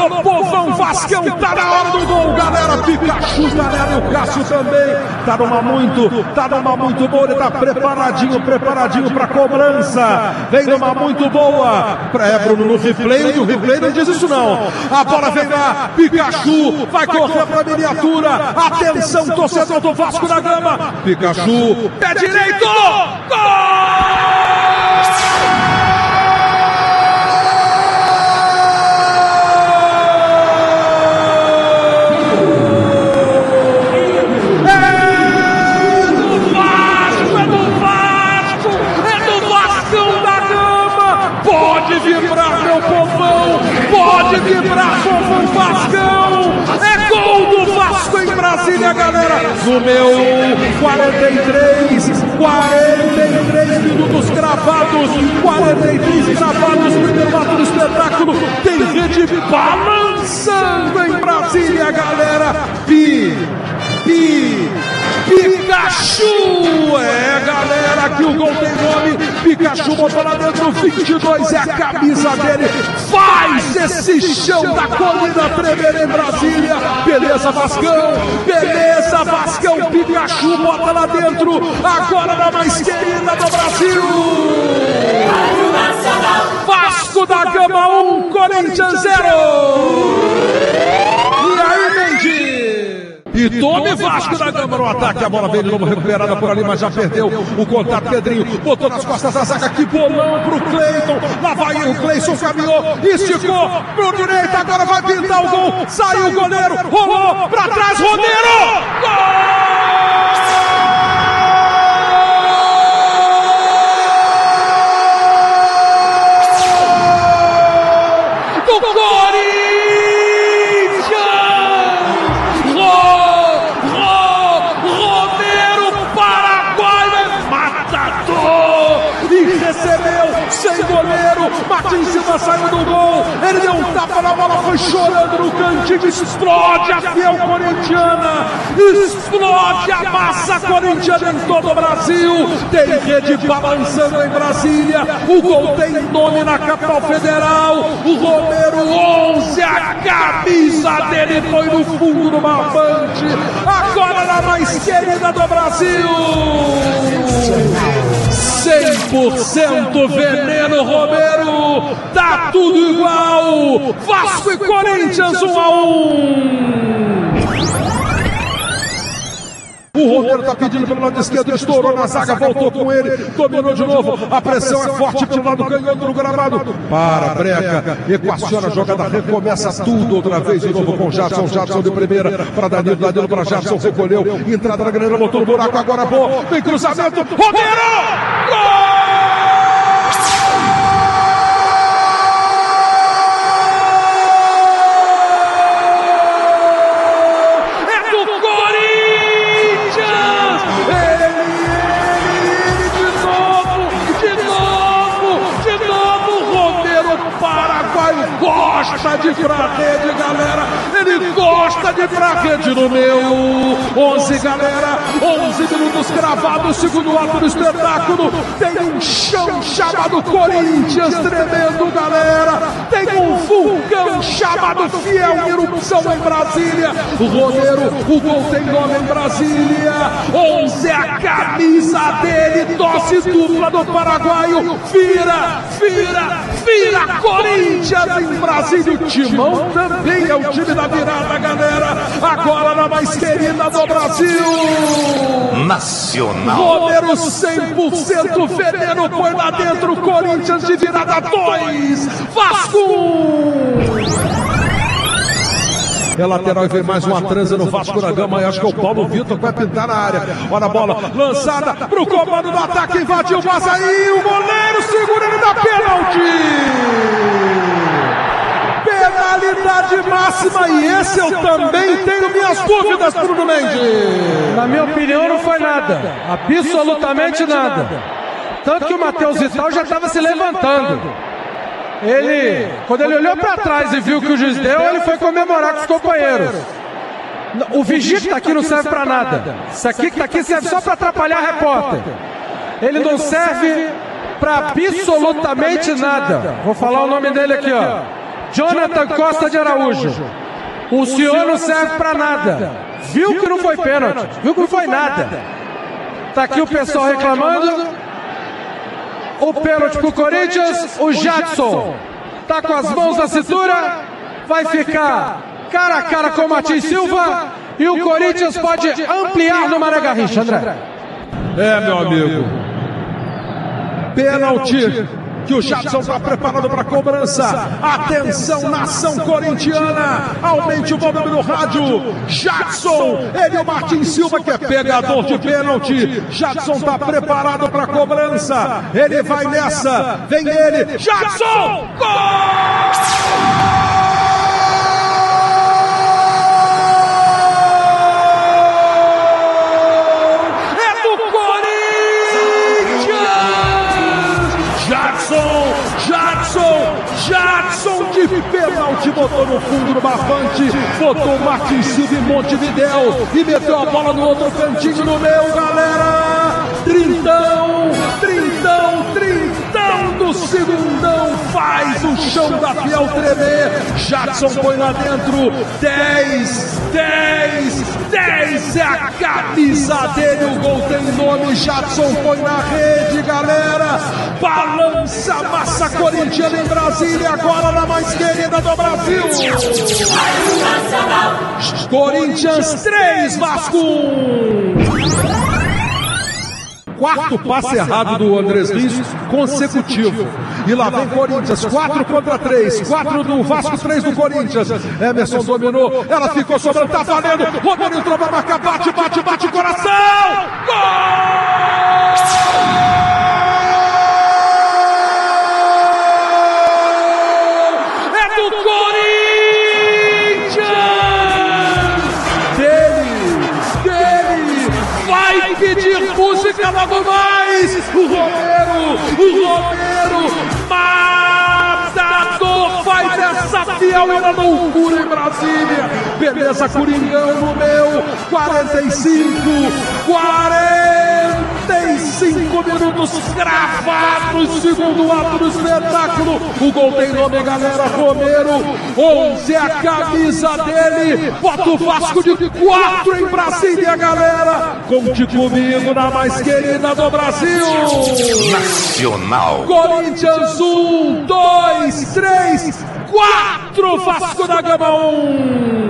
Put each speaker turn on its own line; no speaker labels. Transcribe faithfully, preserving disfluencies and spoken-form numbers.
Alô, povão Vascão, tá na hora do gol, galera. Pikachu, galera, e o Cássio também. Tá numa muito, tá numa muito boa. Ele tá preparadinho, preparadinho pra cobrança. Vem numa muito boa. É, Bruno, no replay, o replay não diz isso não. A bola vem lá, Pikachu vai correr pra miniatura. Atenção, torcedor do Vasco da Gama. Pikachu, pé direito, gol! Pode vibrar, povão Vascão! É gol do Vasco em Brasília, galera! No meu quarenta e três, quarenta e três minutos cravados, quarenta e três cravados, primeiro ato do espetáculo, tem rede balançando em Brasília, galera! Pi, pi, Pikachu! É, galera, que o gol tem nome. Pikachu botou lá dentro, vinte e dois é a camisa dele. Faz esse chão da colina tremer em Brasília. Beleza, Vascão. Beleza, Vascão. Pikachu bota lá dentro. Agora na mais querida do Brasil. Vasco da Gama um, Corinthians zero. E aí, Mendy? E tome Vasco da Gama no ataque. A bola veio de novo recuperada por ali, mas já perdeu o contato. Pedrinho botou nas costas da zaga. Que bolão pro Cleiton. Lá vai o Cleison, caminhou, esticou pro direito. Agora vai pintar o gol. Saiu o goleiro, rolou pra trás. Romero! Gol! Sem goleiro, Martins Silva saiu do gol, ele deu um tapa na bola, foi chorando no cantinho, explode a fiel corintiana, explode a massa corintiana em todo o Brasil, tem rede balançando em Brasília, o gol tem nome na capital federal, o Romero onze, a camisa dele foi no fundo do barbante, agora na mais querida do Brasil. cem por cento veneno, Romero, tá tudo igual, Vasco e Corinthians um a um. O Romero tá pedindo pelo lado esquerdo, estourou na zaga, voltou com ele, dominou de novo, a pressão é forte pelo lado canhoto do gramado, para, breca, equaciona a jogada, recomeça tudo outra vez de novo com Jadson, Jadson de primeira, para Danilo, Danilo para Jadson, recolheu, entrada na grande, botou no buraco, agora bom, vem cruzamento, Romero, gol! Gosta de ir pra rede, galera. Ele gosta de ir pra rede no meu onze, galera. onze minutos cravados, segundo ato do espetáculo. Tem um chão chamado Corinthians tremendo, galera. Tem um vulcão chamado Fiel Erupção em Brasília. O Romero, o gol tem nome em Brasília. onze é a camisa dele. Tosse dupla do paraguaio. Vira, vira, vira Corinthians em Brasília. O Timão também é o time da virada, galera. Agora na mais querida do Brasil.
Nacional.
Romero cem por cento veneno, põe lá dentro. Corinthians de virada dois. Vasco um. É lateral e vem mais uma transa no Vasco da Gama. E acho que é o Paulo Vitor que vai pintar na área. Olha a bola lançada pro comando do ataque. Invadiu o Vazaí. O goleiro segura, ele dá pênalti. Penalidade máxima. E esse eu também tenho minhas dúvidas, Bruno Mendes.
Na minha opinião, não foi nada. Absolutamente nada. Tanto que o Matheus Vital já estava se levantando. Ele, quando ele olhou para trás e viu que o juiz deu, ele foi comemorar com os companheiros. O vigia que está aqui não serve para nada. Isso aqui que está aqui serve só para atrapalhar repórter. Ele não serve para absolutamente nada. Vou falar o nome dele aqui, ó. Jonathan Costa de Araújo, o senhor não serve pra nada. Viu que não foi pênalti, viu que não foi nada. Tá aqui o pessoal reclamando. O pênalti pro Corinthians, o Jadson tá com as mãos na cintura, vai ficar cara a cara com o Martins Silva e o Corinthians pode ampliar no Mané Garrincha, André.
É, meu amigo. Pênalti que o Jadson está preparado para a cobrança. Atenção, nação corintiana. Aumente o volume do rádio. Jadson, ele é o Martins Silva, que é pegador de pênalti. Jadson está preparado para a cobrança. Ele vai nessa. Vem ele. Jadson! Gol! Jadson, Jadson de pênalti, botou no fundo do barbante, botou o Martins Silva em Montevidéu e meteu a bola no outro cantinho no meio, galera. Trintão, trintão, trintão do segundão, faz o chão da Fiel tremer. Jadson põe lá dentro, dez, dez, dez é a camisa dele, o gol tem nome. Jadson põe na rede, galera. Balança a massa corintiana em Brasília, agora na mais querida do Brasil. Corinthians três, Vasco um. Quarto passe errado do Andrés Lins consecutivo. E lá vem Corinthians, quatro contra três. quatro do Vasco, três do Corinthians. Emerson dominou, ela ficou sobrando, tá valendo. Romário entrou pra marcar, bate, bate, bate, coração! Gol! Pedir música logo mais. O Romero, o Romero, matador, faz essa Fiel e na loucura em Brasília. Beleza, Coringão no meu. quarenta e cinco, quarenta e cinco minutos cravados, segundo ato do espetáculo. O gol tem nome, galera. Romero, onze é a camisa dele. Bota o Vasco de quatro em Brasília, galera. Conte comigo na mais querida do Brasil.
Nacional.
Corinthians um, dois, três, quatro. Vasco da Gama um.